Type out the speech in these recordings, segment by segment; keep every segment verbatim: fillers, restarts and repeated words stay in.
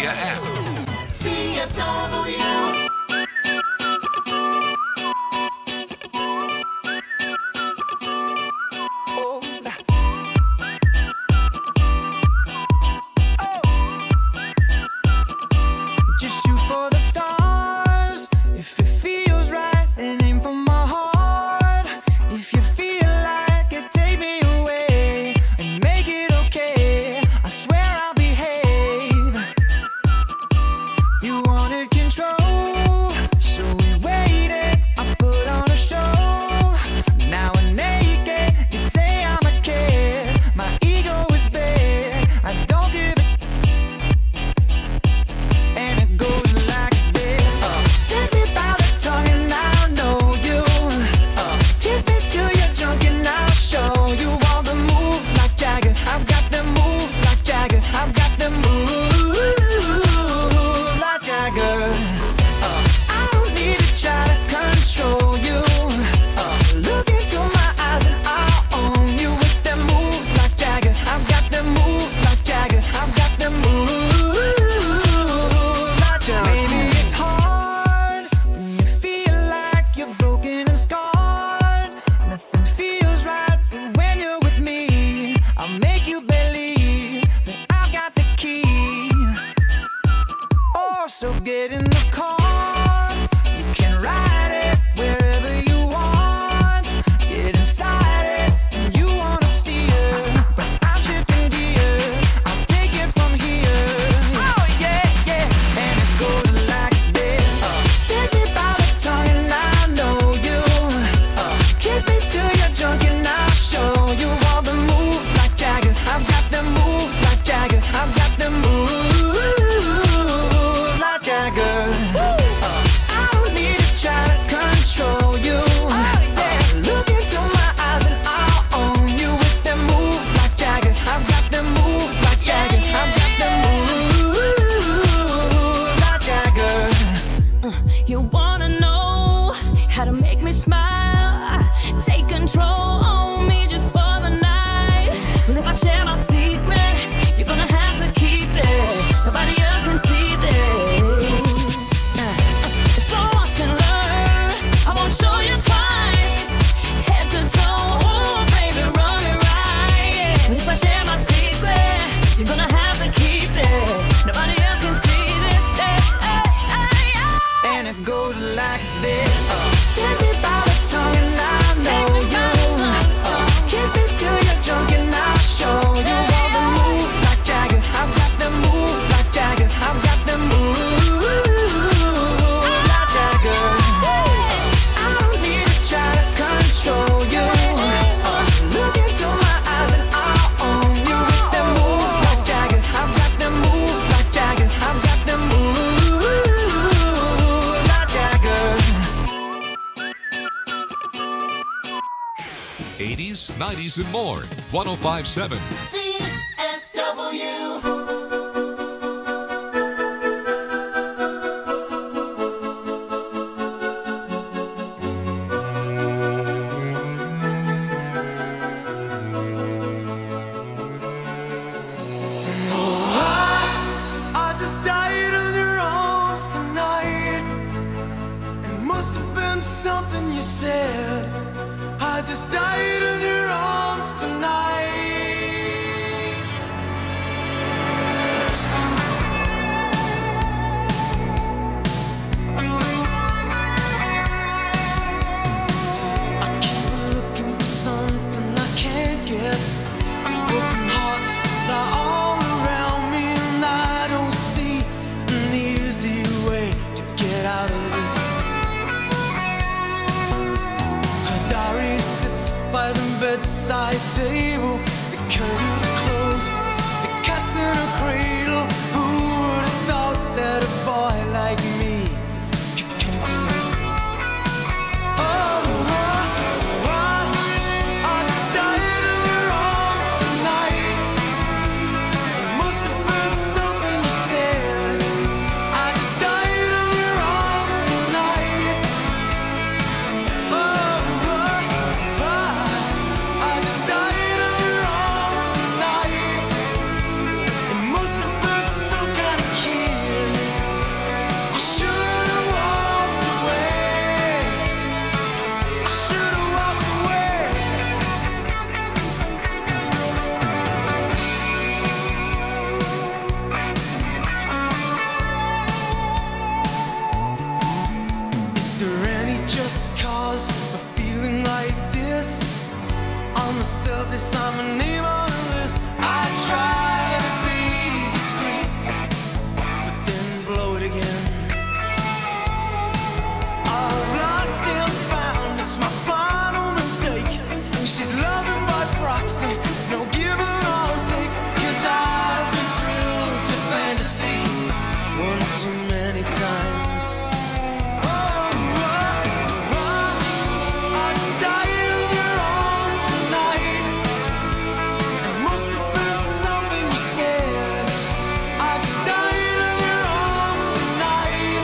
Media app. C F W. eighties, nineties, and more. one oh five point seven. C F W. Something you said, I just died in your arms tonight. I keep looking for something I can't get. Broken hearts lie all around me, and I don't see an easy way to get out of this. By the bed many times. Oh, oh, oh, I just died in your arms tonight. It must have been something you said. I just died in your arms tonight.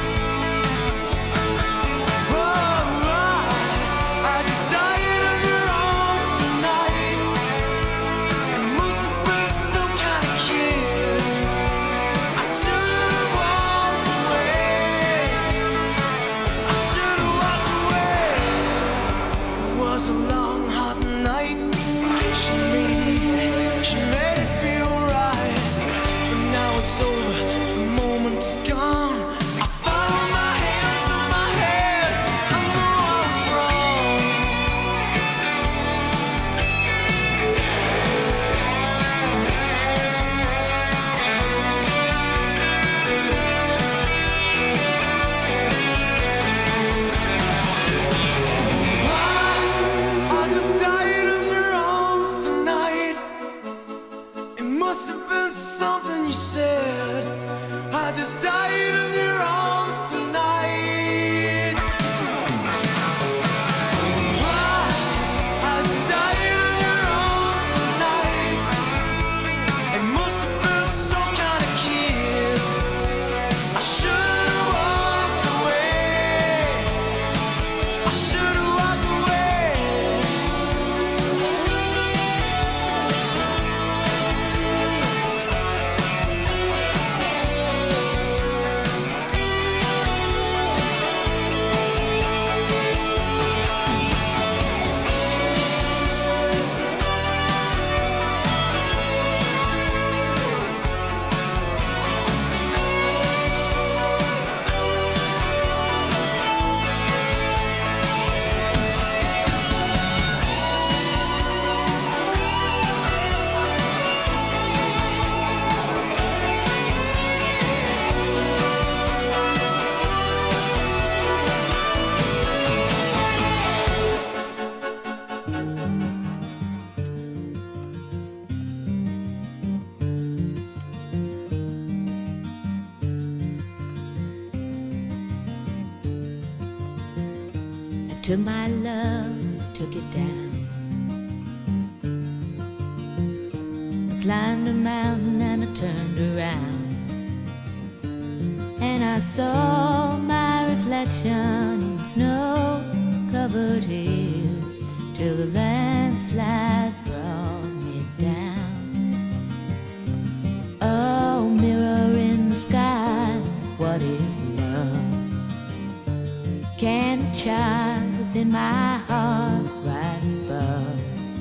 Oh, oh, I just died in your arms tonight. It must have been some kind of kiss. I should've walked away. I should've walked away. It was a long, hot night. She made it easy. She made it feel right. But now it's over. The moment is gone. I found my hands through my head. I know I was wrong. I just died in your arms tonight. It must have been something you said. I just died in your arms tonight. I just died in your arms tonight. It must have been some kind of kiss. I should've walked away. I should've walked away. I took my love, took it down. I climbed a mountain and I turned around, and I saw my reflection in snow-covered hills till the landslide brought me down. Oh, mirror in the sky, what is love? Can the child within my heart rise above?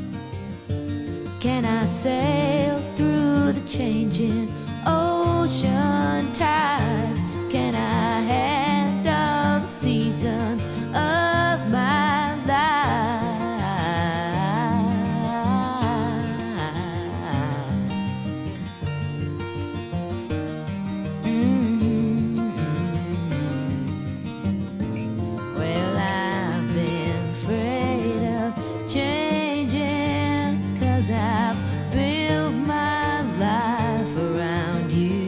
Can I sail through the changing ocean tides? Can I handle the seasons of my life? Mm-hmm. Well, I've been afraid of changing, 'cause I've built my life around you.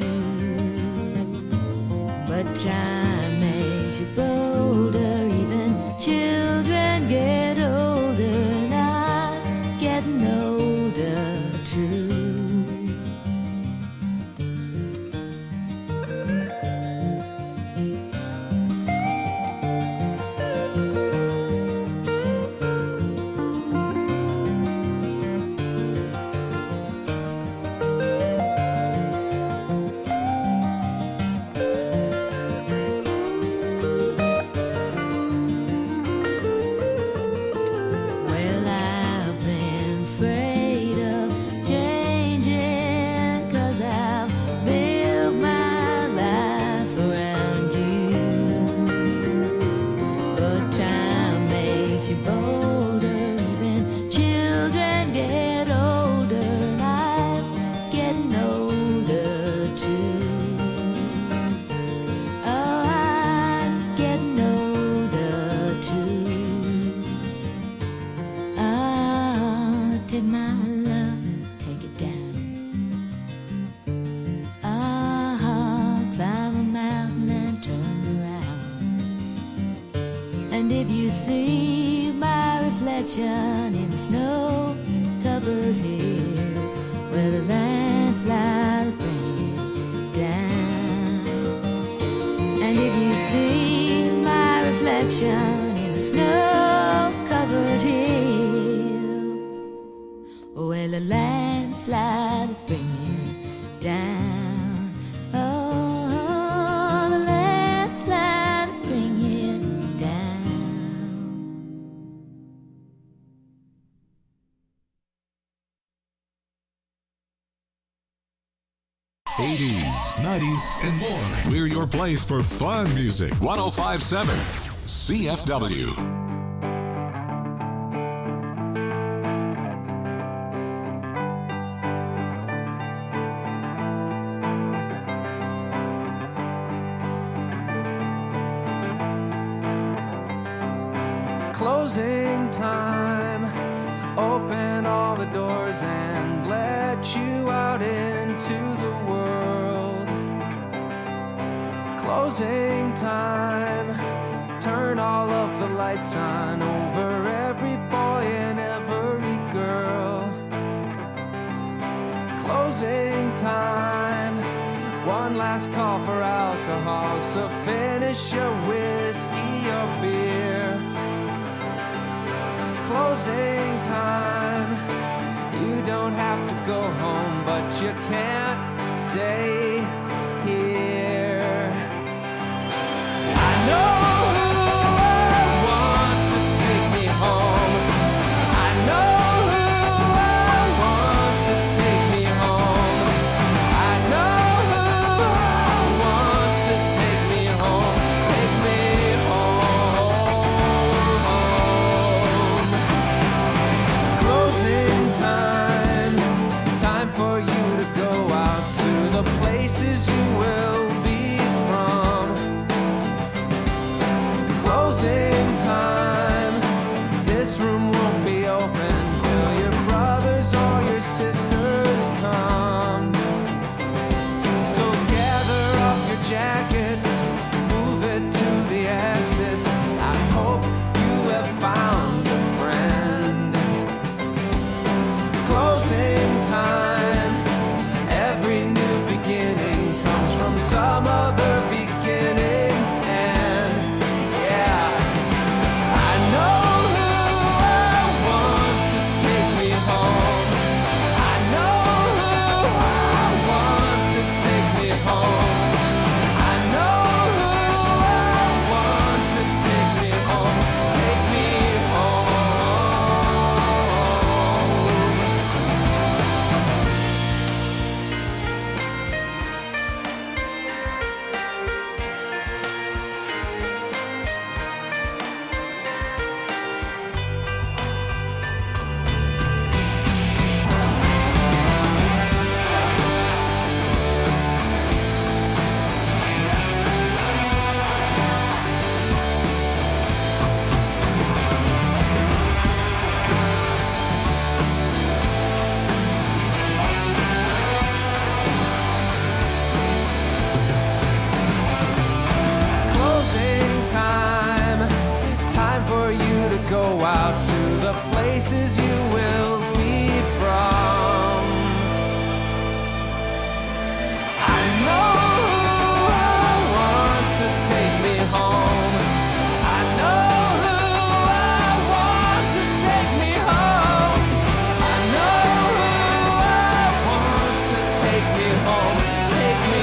But time makes you bolder, even children get older, and I'm getting older too. if you see my reflection in the snow-covered hills where the landslide bring it down, and if you see my reflection in the snow-covered hills where the landslide bring it down, oh, the landslide bring it down. eighties, nineties, and more. We're your place for fun music. one oh five point seven C F W. Closing time, open all the doors and let you out into the world. Closing time, turn all of the lights on over every boy and every girl. Closing time, one last call for alcohol, so finish your whiskey or beer. Closing time, you don't have to go home, but you can't stay here. I know who I want to take me home. I know who I want to take me home. I know who I want to take me home. Take me home. Closing time, time for you to go out to the places you will be from. Closing time, this room won't be open till your brothers or your sisters come. So gather up your jackets, move it to the exits. I hope you have found a friend. Closing time, every new beginning comes from some other beginning's end. Yeah, I know who I want to take me home. I know who I want to take me home. I know who I want to take me home. Take me home. Closing time, time for you to go out to the places you will be from. I know who I want to take me home. I know who I want to take me home. I know who I want to take me home. Take me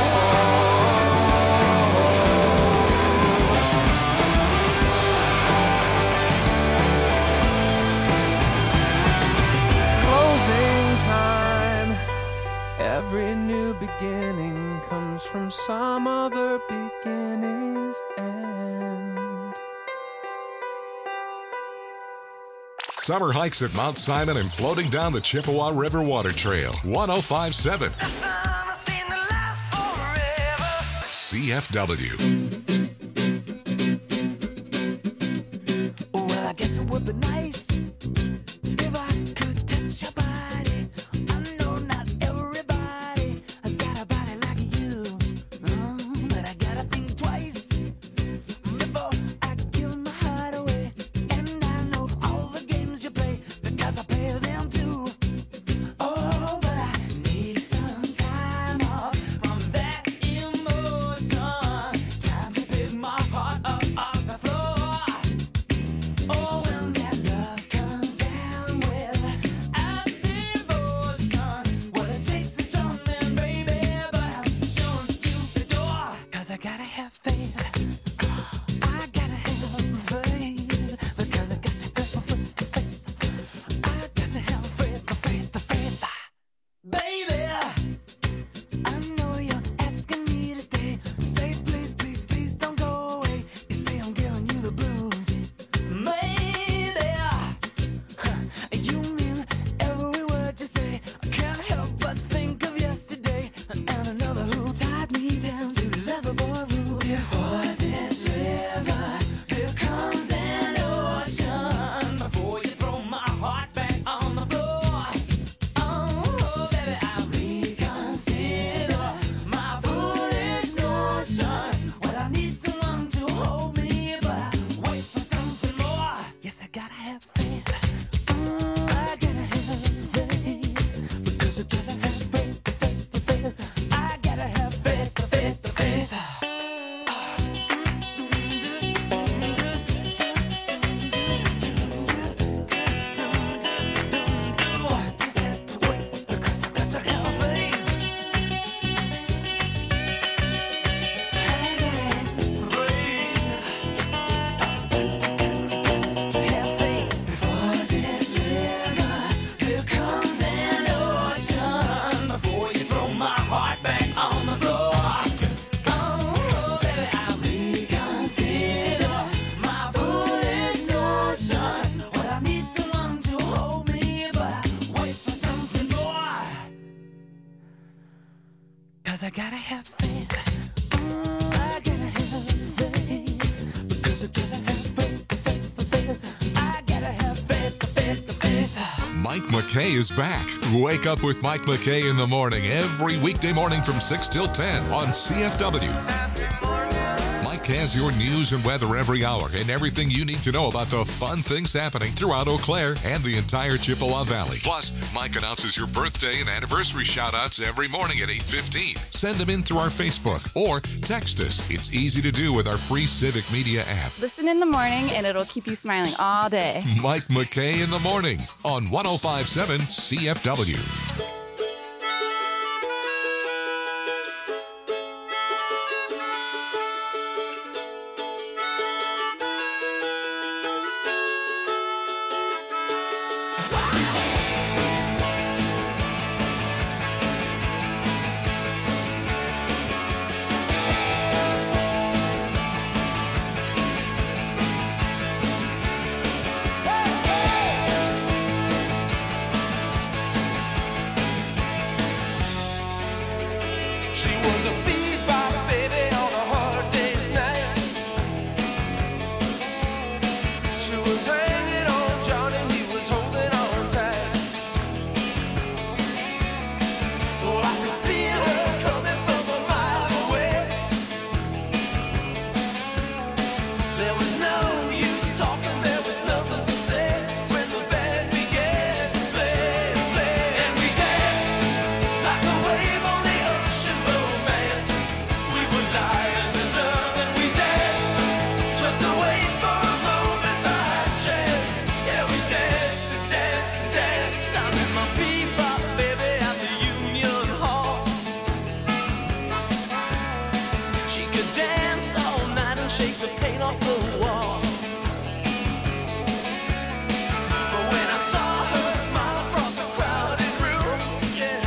Closing time, every new beginning comes from some other beginning's end. Summer hikes at Mount Simon and floating down the Chippewa River Water Trail. one oh five point seven C F W. Well, I guess it would be nice if I could touch your body. I know not everybody has got a body like you, oh, but I gotta think twice before I give my heart gotta have faith. I gotta have faith. Because I got to have faith. I got to have faith, faith, faith. Baby, I know you're asking me to stay. Say please, please, please don't go away. You say I'm giving you the blues. Maybe you mean every word you say. I can't help but think of yesterday and another who tied me down to Loverboy rules. Before this river, here comes an ocean. Before you throw my heart back on the floor, oh baby, I reconsider my foolish notion. Well, I need someone to hold me, but I wait for something more. Yes, I gotta have faith. Mm, I gotta have faith. Because I gotta have faith, faith, faith. I gotta have faith, faith, faith. Just have to wait because I got to have faith. To have faith before this river, here comes an ocean. Before you throw my heart back on the floor, oh baby, I reconsider my foolish notion. Well, I need someone to hold me, but I wait for something more. Cause I gotta have faith. Mm, I gotta have faith. Because I gotta have faith, faith, faith. I gotta have faith, faith, faith. Mike McKay is back. Wake up with Mike McKay in the morning every weekday morning from six till ten on C F W. Mike has your news and weather every hour and everything you need to know about the fun things happening throughout Eau Claire and the entire Chippewa Valley. Plus, Mike announces your birthday and anniversary shout-outs every morning at eight fifteen. Send them in through our Facebook or text us. It's easy to do with our free Civic Media app. Listen in the morning and it'll keep you smiling all day. Mike McKay in the morning on one oh five point seven C F W. She was a bebop baby on a hard day's night. She was hanging on Johnny, he was holding on tight. Oh, I could feel her coming from a mile away. There was no use talking, there was nothing to say when the band began to play, play. And we danced like a wave on the ocean. Romance. We were liars in love and we danced, swept away for a moment by chance. Yeah, we danced and danced and danced. I met my bebop baby at the Union Hall. She could dance all night and shake the paint off the wall. But when I saw her smile across the crowded room, yeah,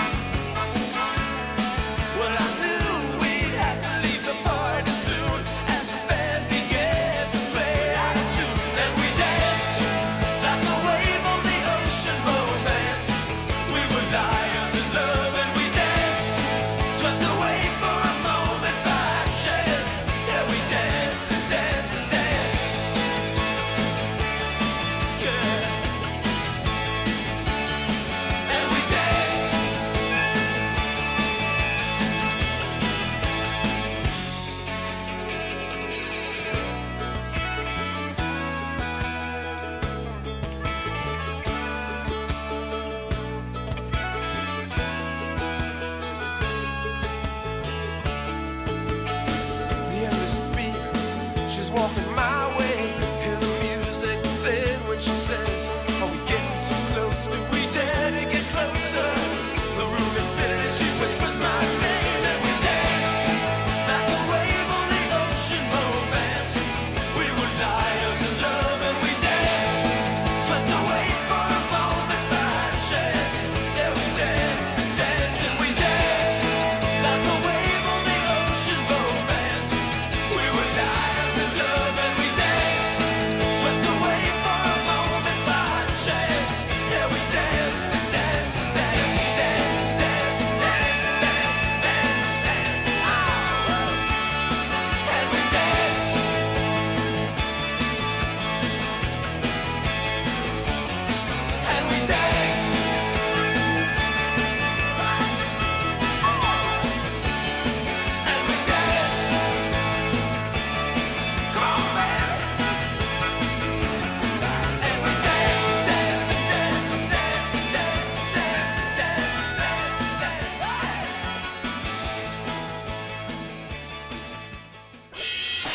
well, I knew we'd have to leave the party soon as the band began to play out of tune. And we danced like a wave on the ocean. Romance. We were liars in love and we danced, swept away for a moment by chance. Yeah, we danced and danced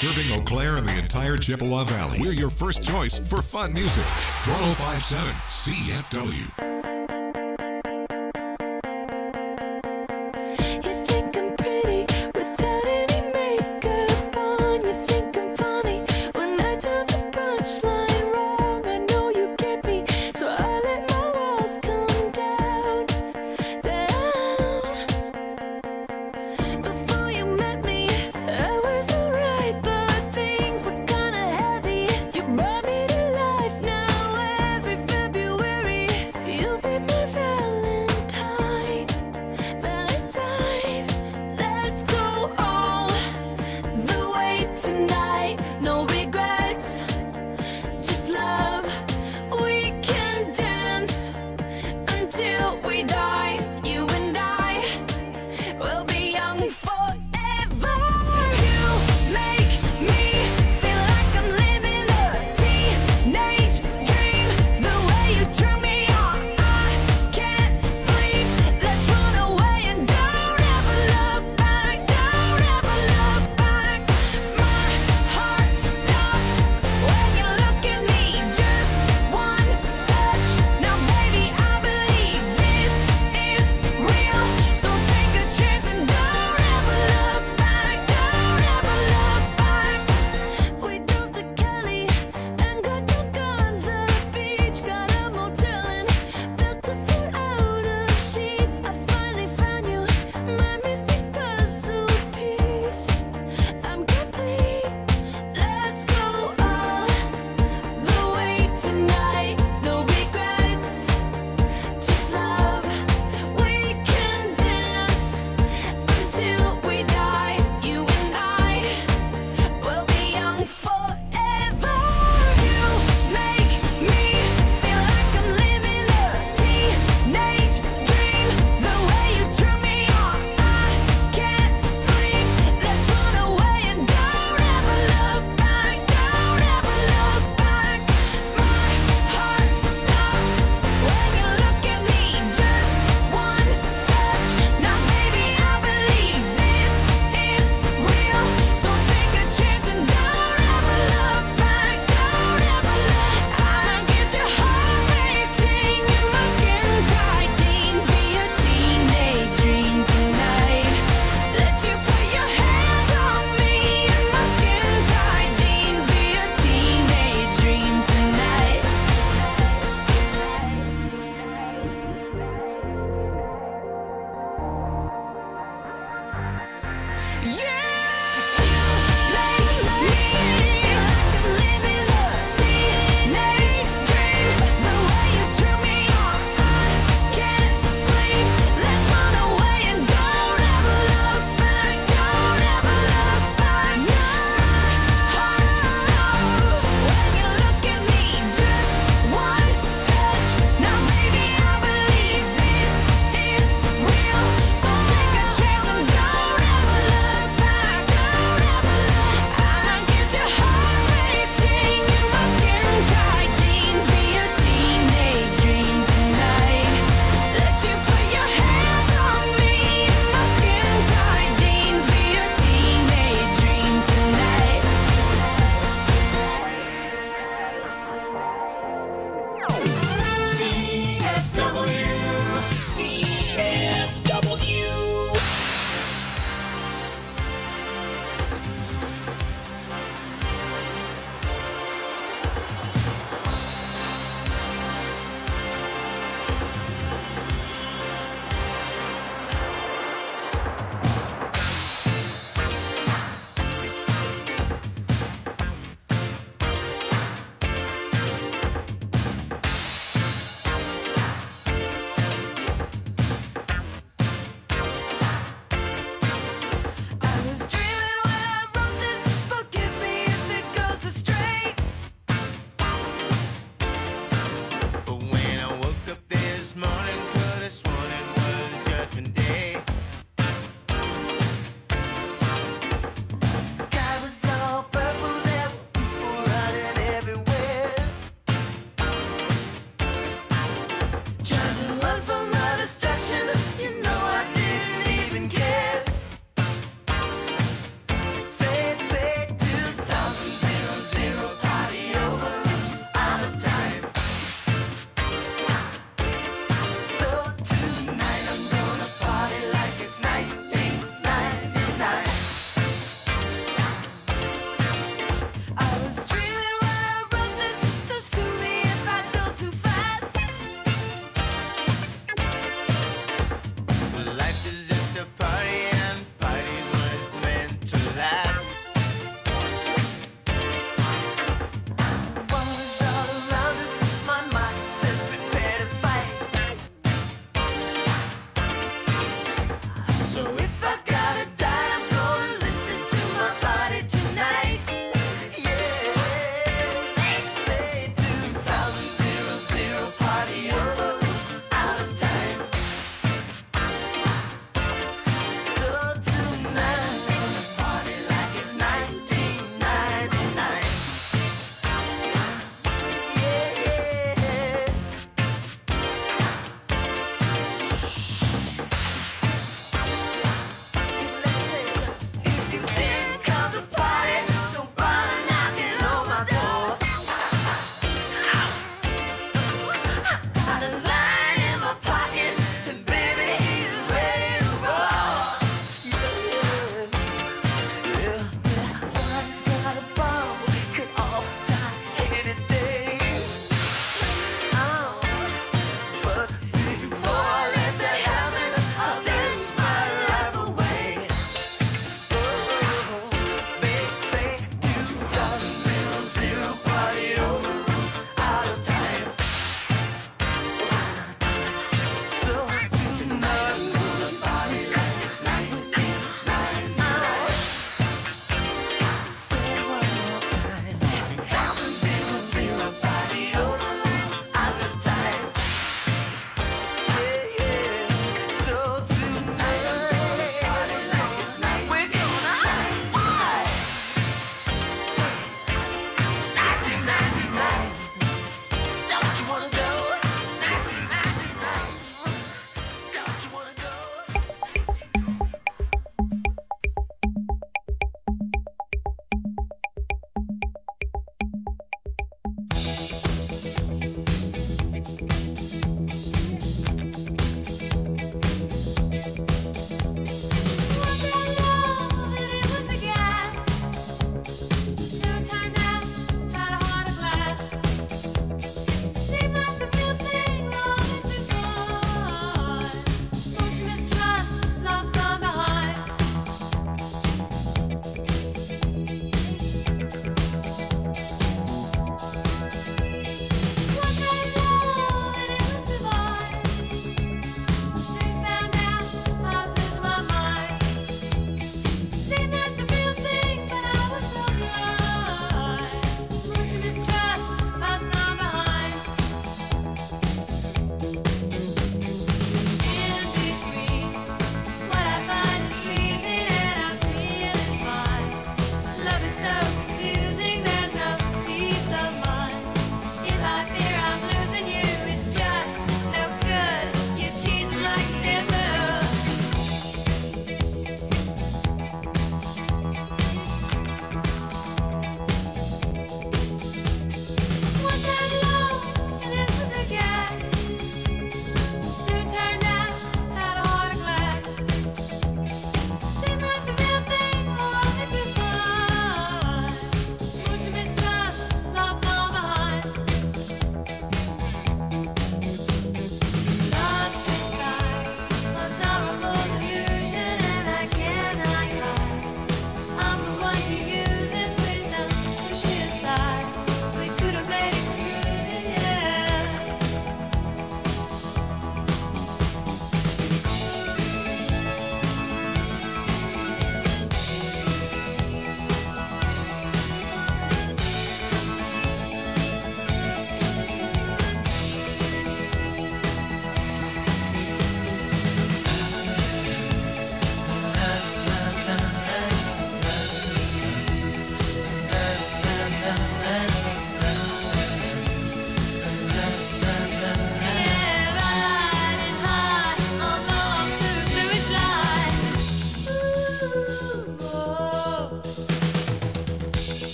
Serving Eau Claire and the entire Chippewa Valley. We're your first choice for fun music. one oh five point seven C F W. You think I'm pretty without any makeup on. You think I'm funny when I tell the punchline wrong. I know you get me, so I let my walls come down, down. Before you met me, I was alright, but things were kinda heavy. You brought me to life now every February. You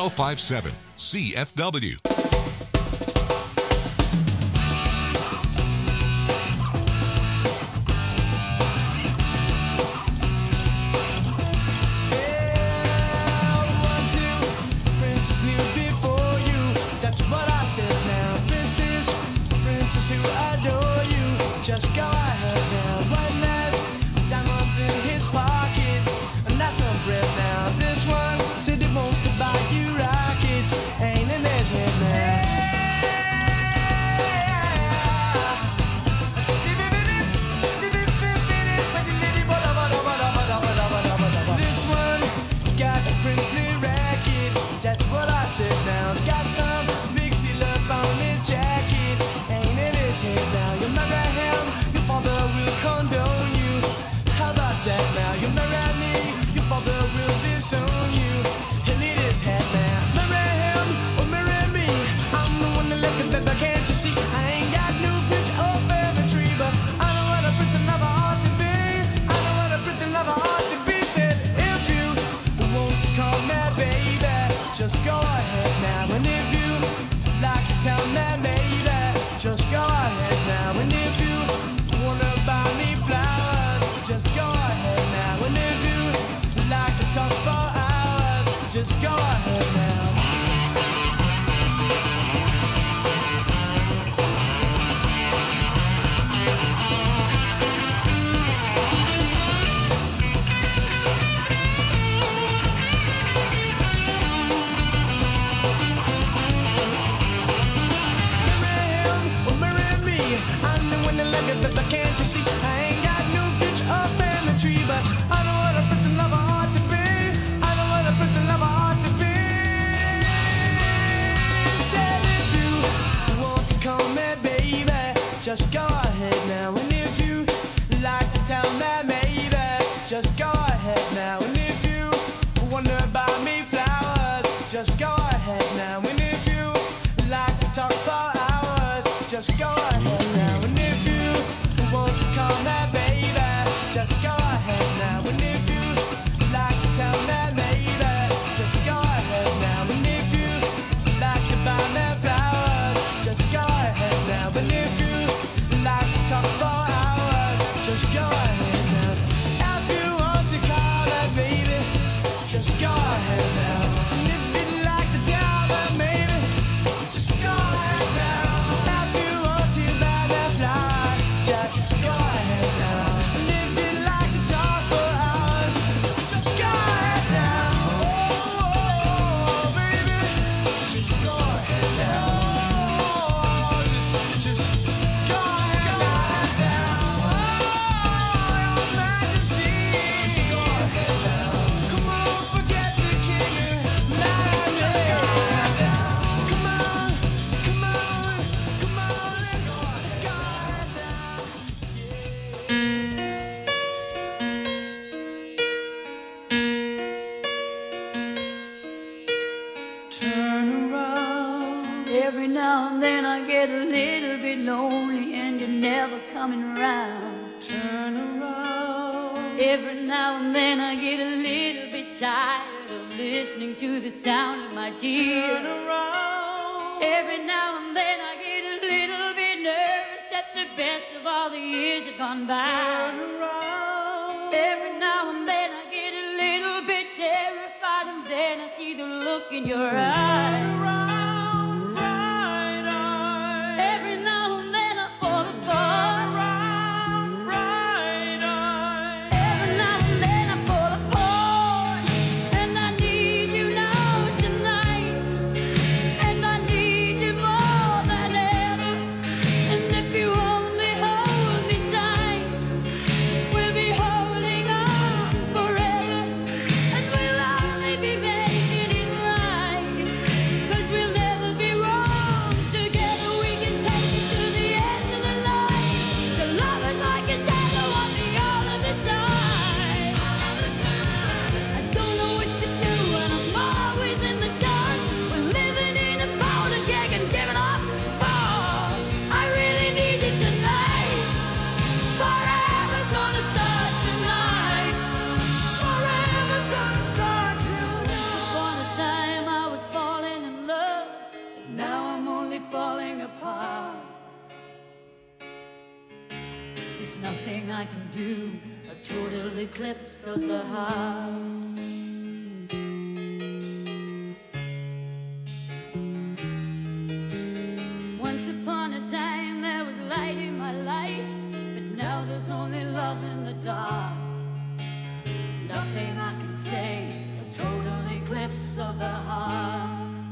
oh five seven C F W. Just go ahead now. One has diamonds in his pockets, and that's some bread now. This one said he wants to buy you rockets, ain't in his head now. This one got a princely racket, that's what I said now. Got some big seal up on his jacket, ain't in his head now. You marry him, your father will condone you. How about that now? You marry me, your father will disown you. He'll need his head now. Marry him or marry me, I'm the one that left it, baby, can't you see? I ain't got no rich or family tree, but I know what a prince and lover ought to be. I know what a prince and lover ought to be. Said if you want to call me baby, just go ahead now. And if you like to tell me maybe, just go ahead now. And if you wanna buy me flowers, just go ahead now. And if you like to talk for hours, just go ahead now. But can't you see? I ain't got no rich or family tree, but I know what a prince and lover ought to be. I know what a prince and lover ought to be. Said if you want to call me baby, just go ahead now. And if you like to tell me maybe, just go ahead now. And if you wonder buy me flowers, just go ahead now. And if you like to talk for hours, just go ahead now. And if you want to call me baby, just go ahead now. And if you like to tell me maybe, just go ahead now. And if you like to buy me flowers, just go ahead now. And if you like to talk for hours, just go ahead now. If you want to call me baby, just go ahead now. And if you'd like to tell me maybe, just go ahead now. If you want to buy me flowers, just go ahead now. And if you'd like to talk for hours, just go ahead now. Oh, baby, just go ahead now. Oh, just, just go ahead now. Oh, your Majesty, just go ahead now. Come on, forget the king. Now just go ahead now. Come on, come on, come on, let's go ahead now. Turn around. Every now and then I get a little bit lonely and you're never coming around. Turn around. Every now and then I get a little bit tired of listening to the sound of my Turn tears. around. Every now and then I get a little bit nervous that the best of all the years have gone by. Turn around. Every now and then I get a little bit terrified, and then I see the look in your eyes. Around, bright eyes. Every now and then I fall apart. Around, bright eyes. Every now and then I fall apart, and I need you now tonight, and I need you more than ever. And if you only hold me tight, we'll be holding on forever, and we'll only be making it right, 'cause we There's nothing I can do, a total eclipse of the heart. Once upon a time there was light in my life, but now there's only love in the dark. Nothing I can say, a total eclipse of the heart.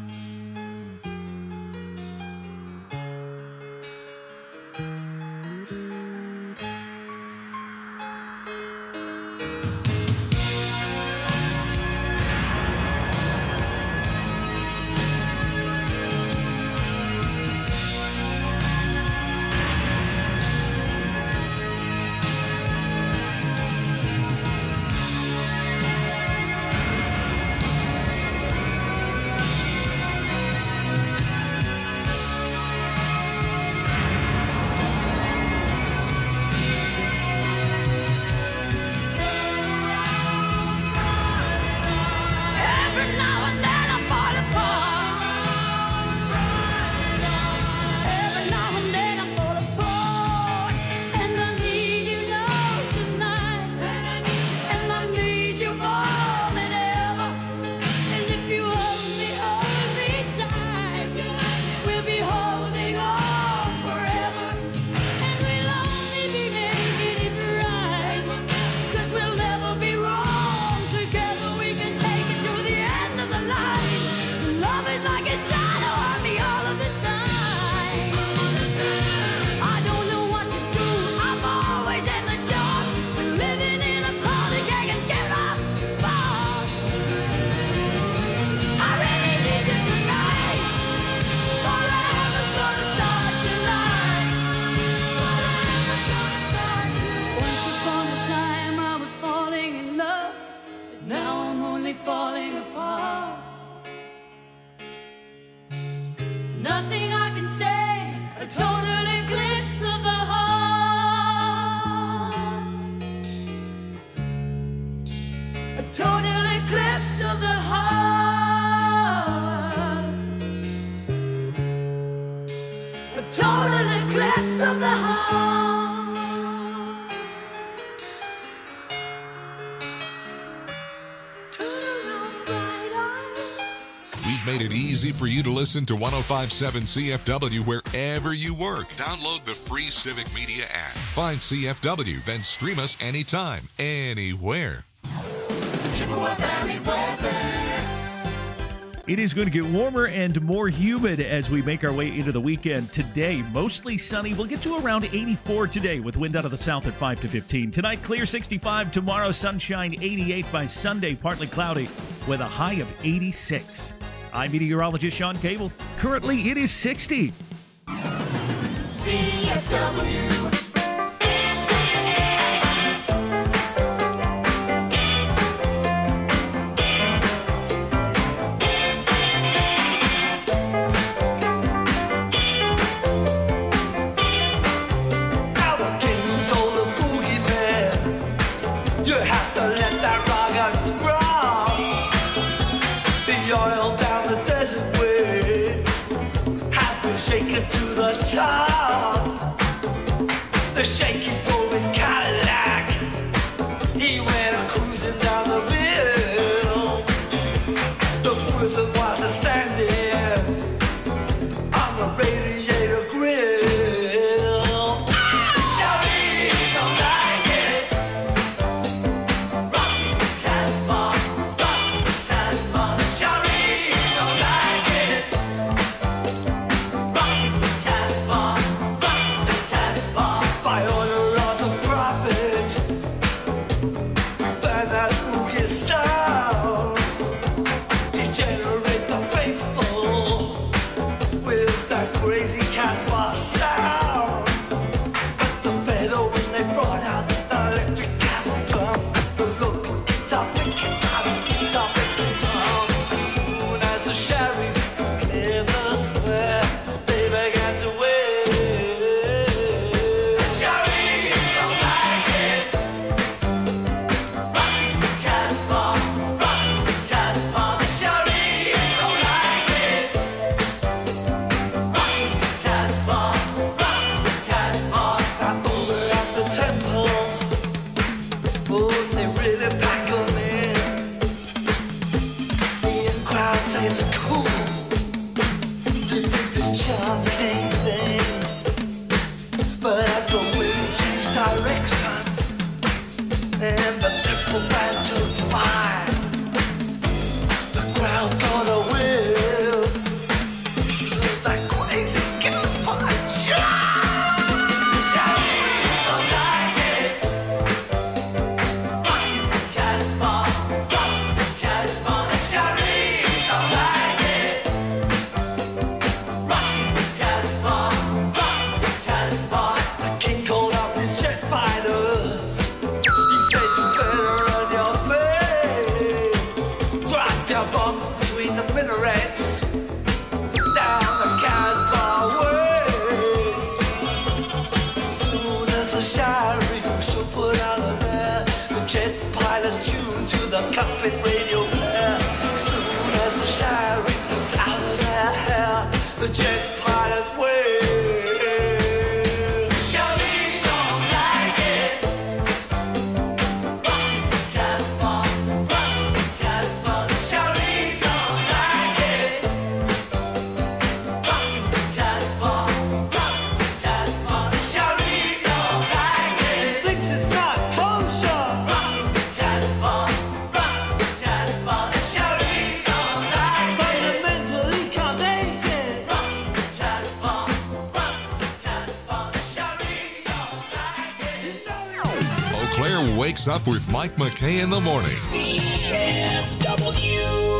Made it easy for you to listen to one oh five point seven C F W wherever you work. Download the free Civic Media app. Find C F W, then stream us anytime, anywhere. Chippewa Valley weather. It is going to get warmer and more humid as we make our way into the weekend. Today, mostly sunny. We'll get to around eighty-four today with wind out of the south at five to fifteen. Tonight, clear sixty-five. Tomorrow, sunshine eighty-eight. By Sunday, partly cloudy with a high of eighty-six. I'm meteorologist Sean Cable. Currently, it is sixty. C F W. Top. The shaky drove his Cadillac. He went a cruising down the hill. The prison was a standing on the radiator grill. Shawty don't like it. Rock Casbah, rock Casbah. Shawty don't like it. Rock Casbah, rock Casbah. By order of enchanting thing. But as the wind changed direction and the triple band took fire, the crowd got a whiff. That crazy campfire. Cockpit radio player. Soon as the shine comes out of their hair, the jet pilots wave. Shawty don't like it. Rock the Casbah, rock the Casbah. Shawty don't like it. Rock the Casbah, rock the Casbah. Shawty don't like it. Thinks it's not kosher. Rock the Casbah. Claire wakes up with Mike McKay in the morning. C F W.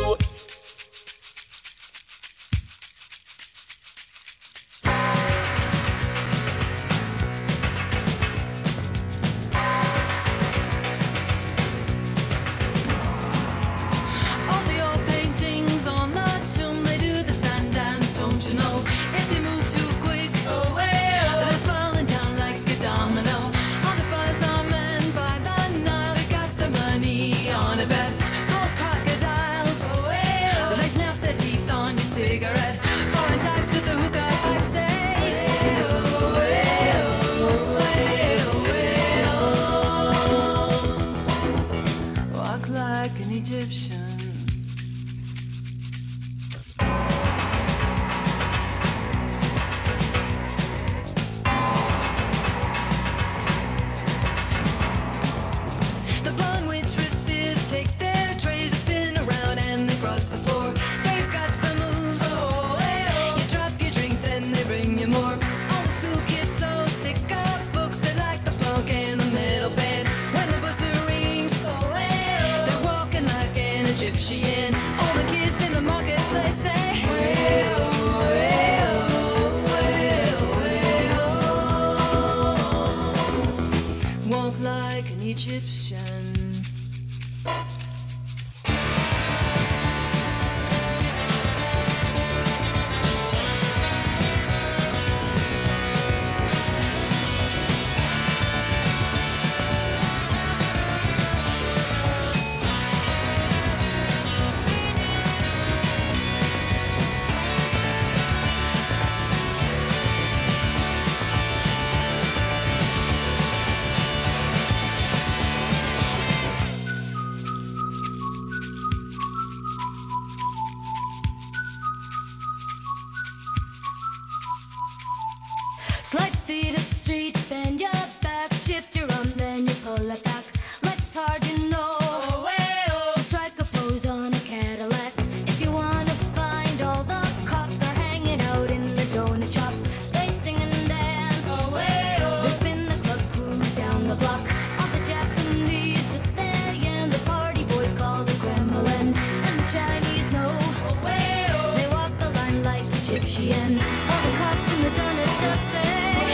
Slide feet up the street, bend your back, shift your arm, then you pull it back. Legs hard, you know. Oh, hey, oh. So strike a pose on a Cadillac. If you wanna find all the cops, they're hanging out in the donut shop. They sing and dance. Oh, hey, oh. They spin the club cruise down the block. All the Japanese that they and the party boys call the Kremlin. And the Chinese know. Oh, hey, oh. They walk the line like Egyptian. All the cops in the donut shop say.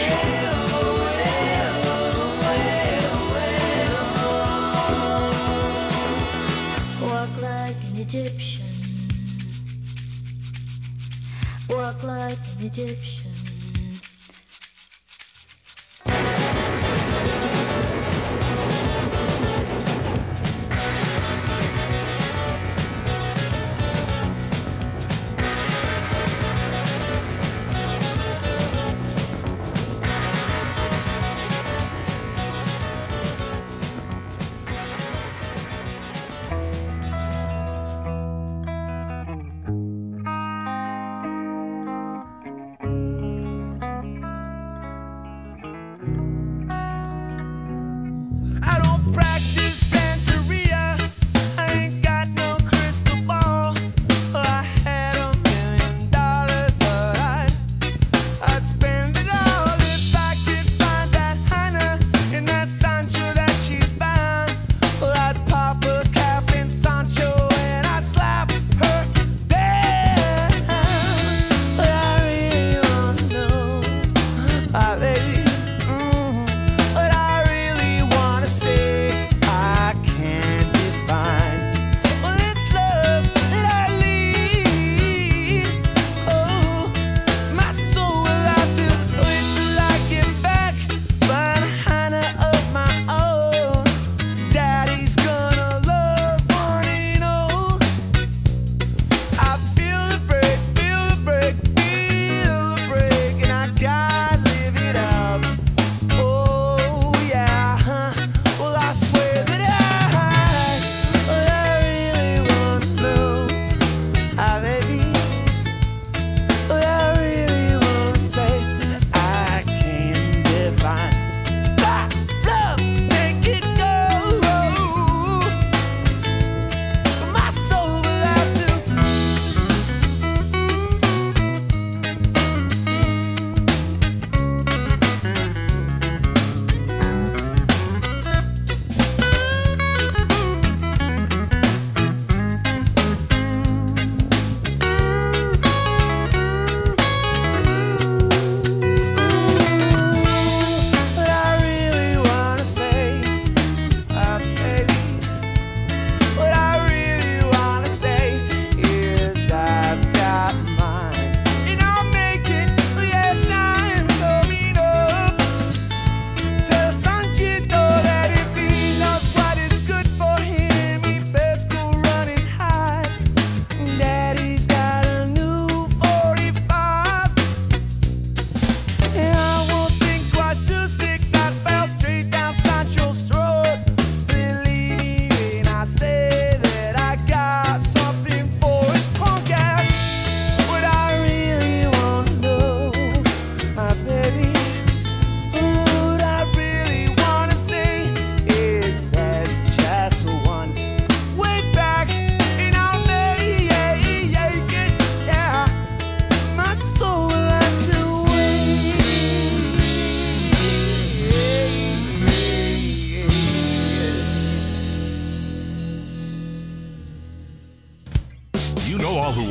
Egyptian, walk like an Egyptian.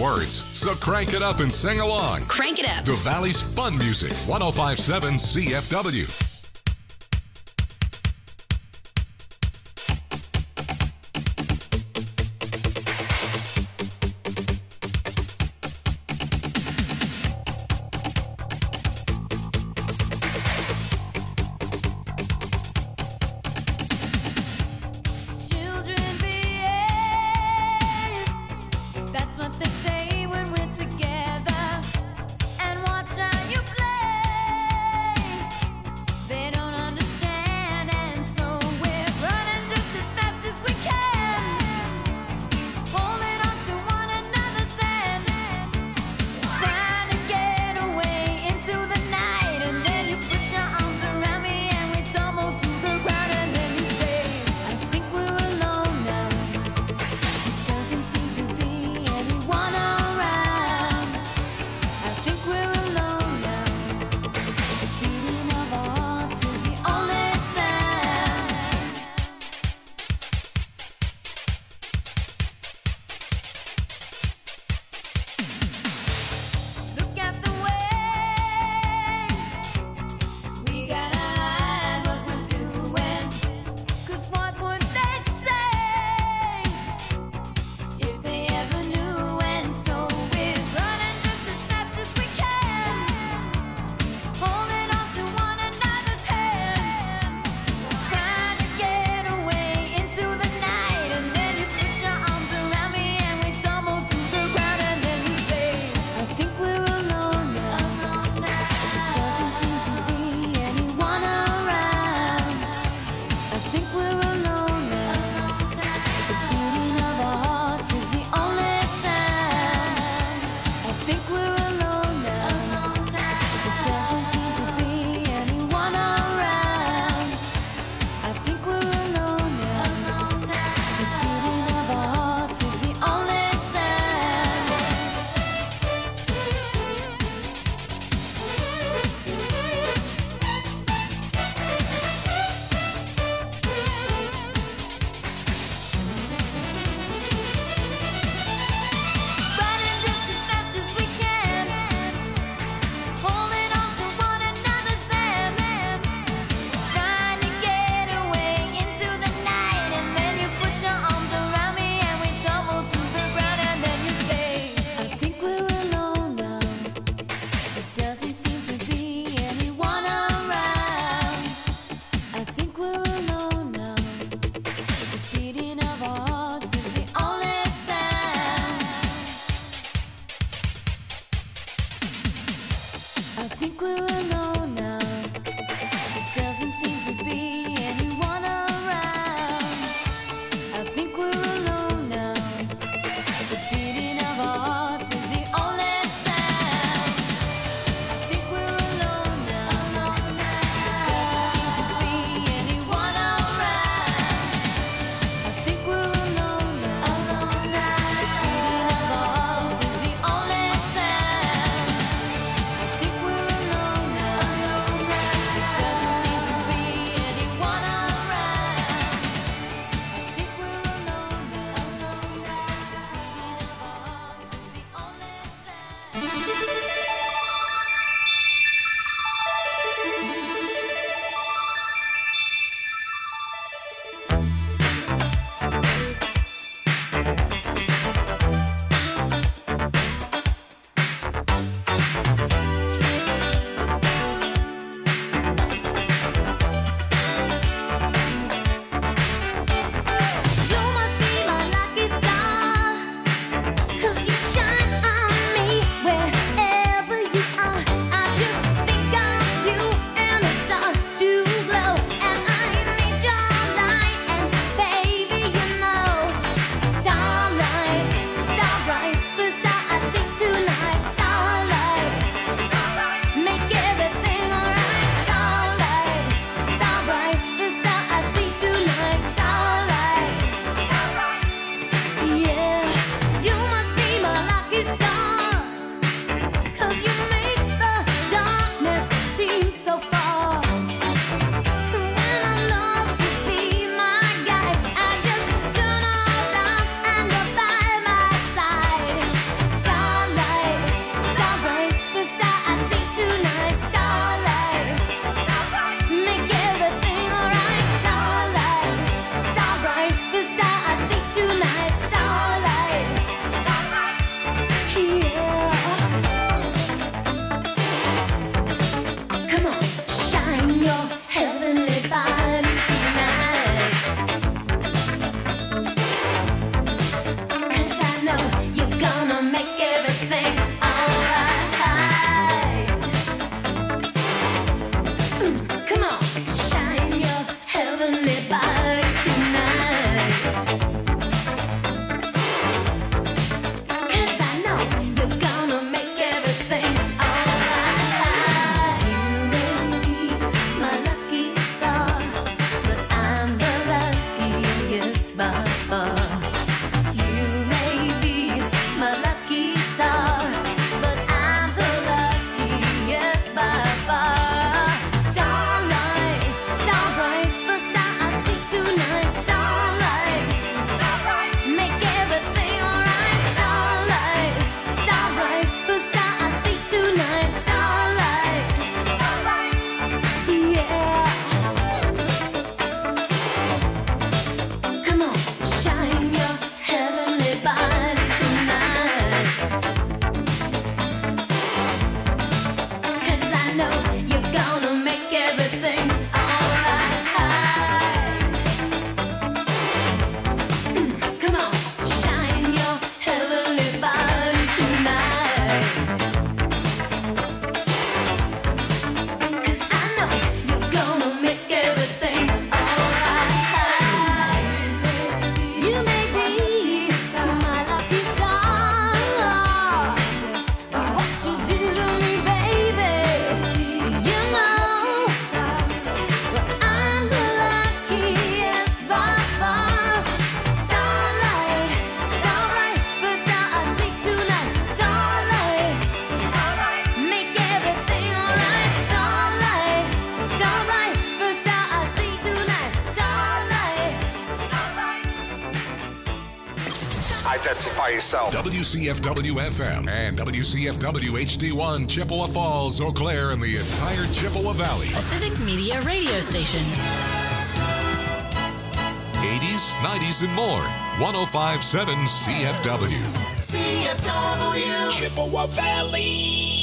words. So crank it up and sing along. Crank it up. The Valley's fun music. one oh five point seven C F W. Children behave. That's what they say when we're together. And watch how you play. They don't understand, and so we're running just as fast as we can, holding on to one another's hand, trying to get away into the night. And then you put your arms around me and we tumble to the ground. And then you say, I think we're alone now. It doesn't seem to be anyone around. I think we're alone now. The beating of our hearts is the only sound. Look at the way we gotta hide what we're doing. 'Cause what would they say if they ever knew? And so we're running just as fast as we can, holding on to one another's hand, trying to get away into the night. And then you put your arms around me and we tumble to the ground. And then you say, I think we're alone now. It doesn't seem to be anyone around. I think we're alone now. The beating of our hearts is the only sound. I think we're alone now. It doesn't seem to be anyone around. I think we're alone now. The beating of our hearts is the only sound. Running just as fast as we can, holding on to one another's hand, trying to get away into the night. And then you put your arms around me and we tumble to the ground. And then you say, I think we're alone now. It doesn't seem to be anyone around. I think we're alone now. The beating of our hearts is the only sound. I think we're alone now. It doesn't seem to be anyone around. I think we're alone now. The beating of our hearts is the only sound. I think we're alone now. It doesn't seem to be anyone around. I think we're alone now. The beating of our hearts is the only sound. I think we're alone now. identify yourself. W C F W F M and W C F W H D one, Chippewa Falls, Eau Claire, and the entire Chippewa Valley. A Civic Media radio station. eighties, nineties, and more. one oh five point seven C F W. C F W Chippewa Valley.